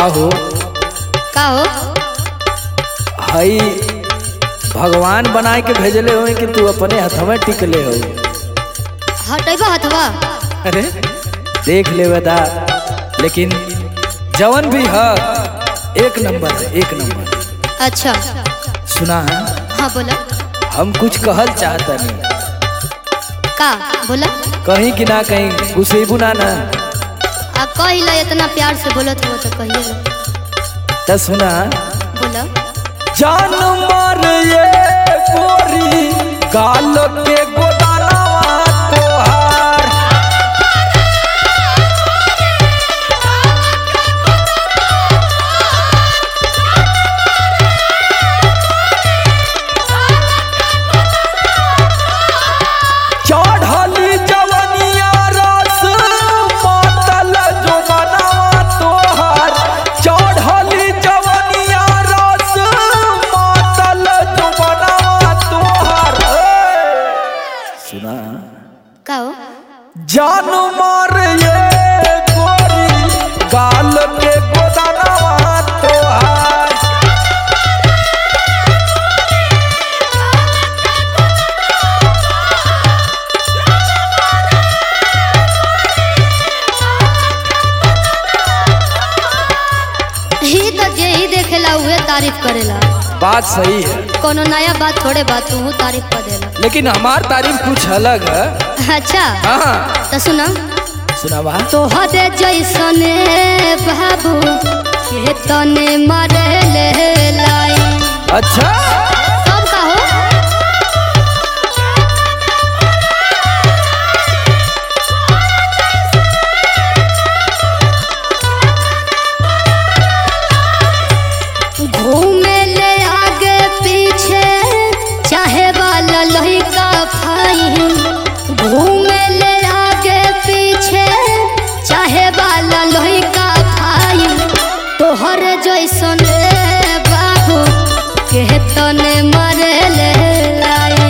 हो का हो? हई भगवान बनाए के भेजले हो कि तू अपने हथवा टिकले हो? हटेबा हथवा। अरे देख ले बता, लेकिन जवन भी है एक नंबर है, एक नंबर। अच्छा सुना है? हाँ बोला। हम कुछ कहल चाहता नहीं। का बोला? कहीं कि ना कहीं गुस्सेबू ना ना। आप कहिला, इतना प्यार से बोलत हो तो कहिए। तो सुना, बोला। जान मार ये गोरी गाल के गोदानवा तोहार। चढ़ली जवनिया रस मातल जो बनावा तोहार। चढ़ली जवनिया रस मातल जो बनावा तोहार। सुना, का हो? जान मार ये गोरी गाल के गोदानवा तोहार। ही तो जे ही देखेला उहे तारीफ करेला। बात सही है, कोनो नया बात थोड़े बात तू तारीफ कर देला। लेकिन हमार तारीफ कुछ अलग है। अच्छा हाँ तो सुना। सुनावा। तोहरे जैसने बाबू के तने मरे ले लाई। अच्छा सब का हो? घूमे ले आगे पीछे चाहे वाला लोही का फाइन। घूमे ले आगे पीछे चाहे वाला लोही का फाइन। तोहरे जैसन बाबू के तने मरे ले लाई।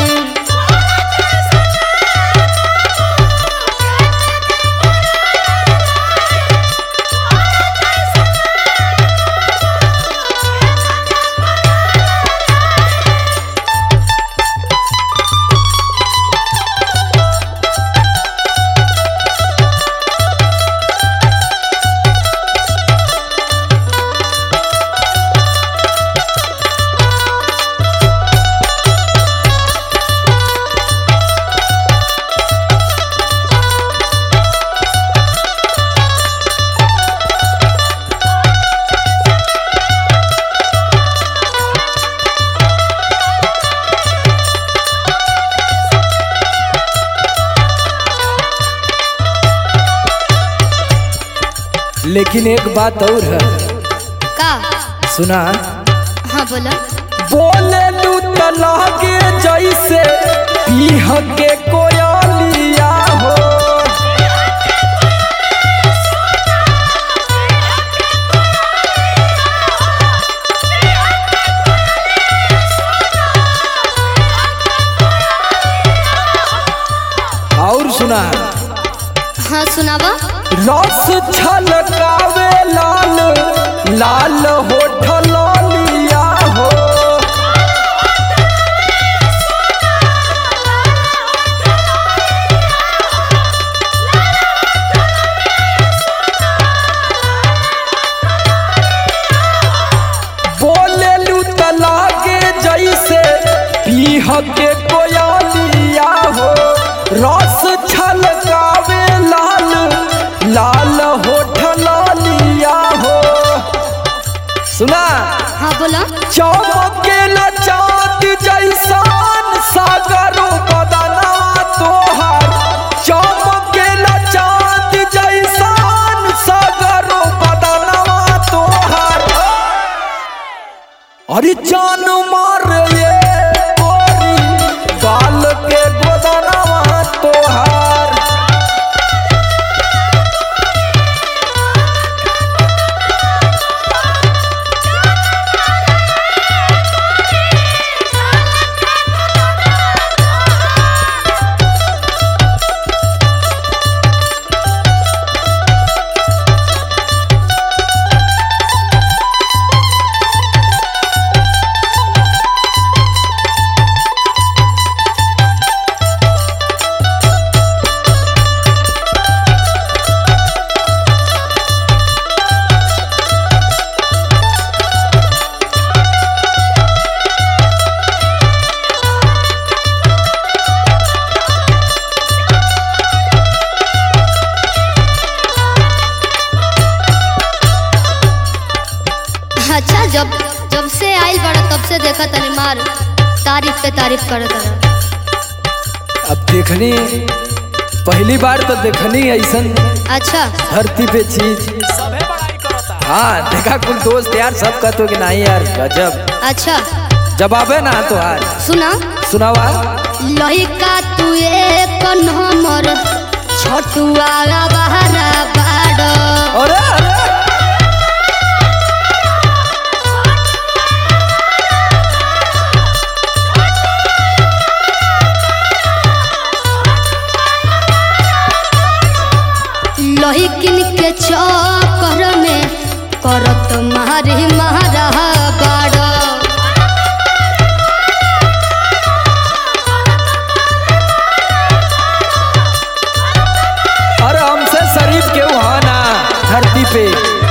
लेकिन एक बात और है। का? सुना। हाँ बोला। बोले लू त लागे जैसे पीह के कोयलिया हो। और सुना। हाँ सुनावा। रस छलकावे लाल लाल होठ लालिया हो। बोले लू त लागे जैसे पीह के कोयलिया हो। रस छलकावे लाल लाल होठ लालिया हो। सुना। हाँ बोला। चमकेला चाँद जैसान सागरो बदनवा तोहार। चमकेला चाँद जैसान सागरो बदनवा तोहार। अरे जान मार ये गोरी गाल के गोदनवा तोहार। जब से आइल बड़ा तब से देखा तनी मार तारीफ पे तारीफ करत रहा। अब देखनी पहली बार तो देखनी ऐसन अच्छा धरती पे चीज। हाँ देखा कुल दोस्त यार सब कहते कि नहीं यार गजब। अच्छा जवाब है ना तो यार सुना सुनावा। लहिका तू एक नंबर छोटुआ बहरा बाड़। अरे लहिकिन के चक्कर में करत मारी मारा बाड़। अरे हमसे शरीफ के वहाँ ना धरती पे।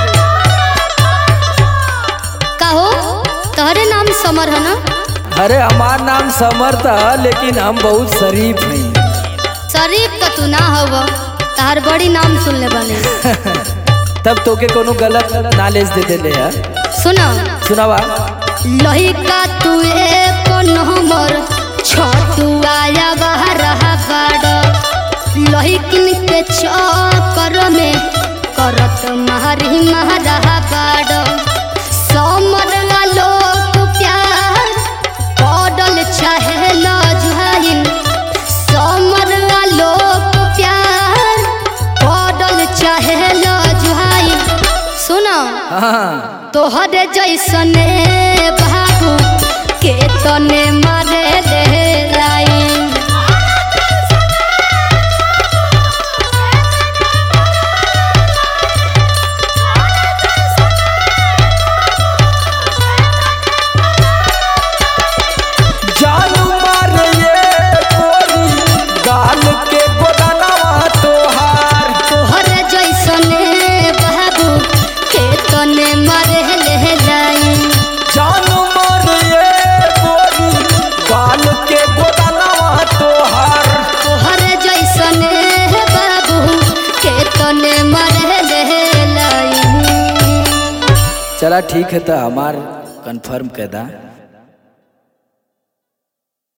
कहो तोहरे नाम समर है ना? अरे हमार नाम समर था लेकिन हम बहुत शरीफ हैं। शरीफ तो तू ना हव तार बड़ी नाम सुन ले बने। तब तो के कोनो गलत नॉलेज दे दे ले यार। सुना सुनावा। लहिका तू एक नंबर छोटुआ बहरा बाड़। लहिकिन के चक्कर में करत मारी मारा बाड़। समर लोग प्यार पड़ल चाहे लजुहाइन। समर लोग प्यार पड़ल चाहे लजुहाइन। सुना हाँ तोहरे जैसने बाबू के तने मारे ले लाइन। जानू मार ये गोरी गाल के गोदानवा तोहार। तोहरे जैसने बाबू के तने मारे ले लाइन। जानू मार ये गोरी गाल के गोदानवा तोहार। तोहरे जैसने बाबू के तने मारे ले लाइन। चला ठीक है तो हमार कंफर्म कर दा।